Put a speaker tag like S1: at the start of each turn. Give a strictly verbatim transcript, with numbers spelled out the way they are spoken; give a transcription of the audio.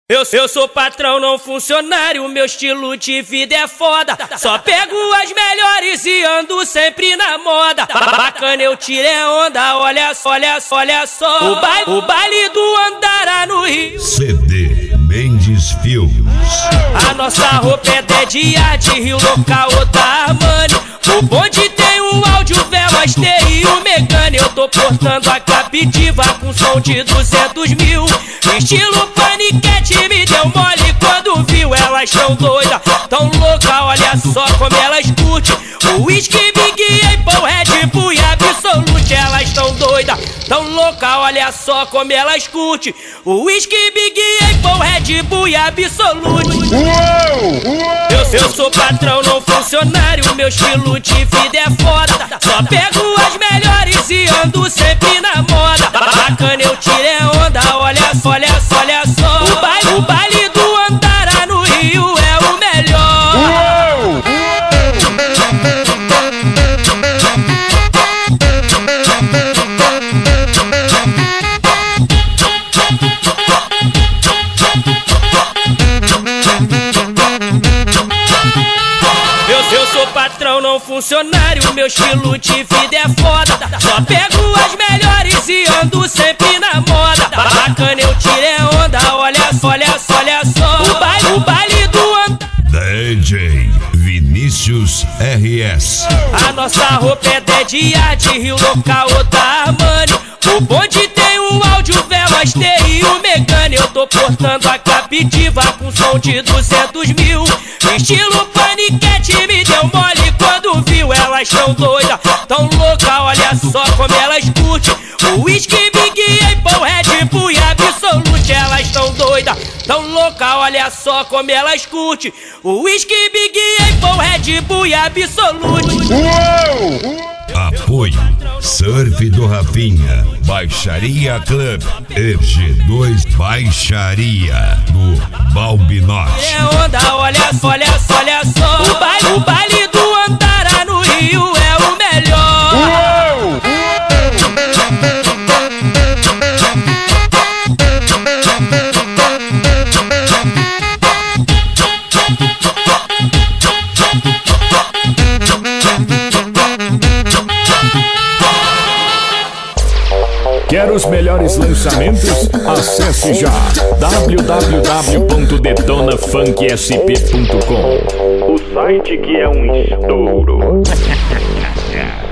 S1: Eu, eu sou patrão, não funcionário, meu estilo de vida é foda. Só pego as melhores e ando sempre na moda. Bacana, eu tirei onda, olha só, olha só, olha só. O baile, o baile do Andará no Rio.
S2: C D Mendes Filmes.
S1: A nossa roupa é Dead de Rio, local da Armani. O bonde tem um áudio, Velas T e o Megane. Eu tô portando a Captiva com som de duzentos mil. Estilo paniquete, me deu mole quando viu. Elas tão doidas, tão louca, olha só como elas curtem. O whisky, Big Apple, Red Bull e Absolute. Elas tão doidas, tão louca, olha só como elas curtem. O whisky, Big Apple, Red Bull e Absolute. Eu, eu sou patrão, não funcionário, meu estilo de vida é foda. Só pego as melhores e ando sempre na moda. Bacana, eu tirei onda, olha só, olha só, olha só. O baile, o baile do Andará no Rio é o melhor. Eu, eu sou patrão, não funcionário, meu estilo de vida é foda. Só pego as melhores e ando sempre na moda. Bacana, eu tirei onda, olha só, olha só, olha só. O baile, o baile do Andará.
S2: D J Vinícius R S.
S1: A nossa roupa é Dead de Rio, local da Armani. O bonde tem um áudio, Velas T e o Megane. Eu tô portando a Captiva com som de duzentos mil. Estilo paniquete, me deu mole quando viu. Elas tão doidas, tão louca, olha só como elas curtem. O whisky, Big Apple, Red Bull e Absolute. Elas tão doidas, tão louca, olha só como elas curtem. O whisky, Big Apple, Red Bull e Absolute.
S2: Apoio Surf do Rafinha, Baixaria Club e G dois Baixaria do Balbinote.
S1: É onda, olha só, olha só, olha só. O baile, o baile do Andará no Rio é o melhor.
S3: Quer os melhores lançamentos? Acesse já w w w ponto detona funk s p ponto com, o site que é um estouro.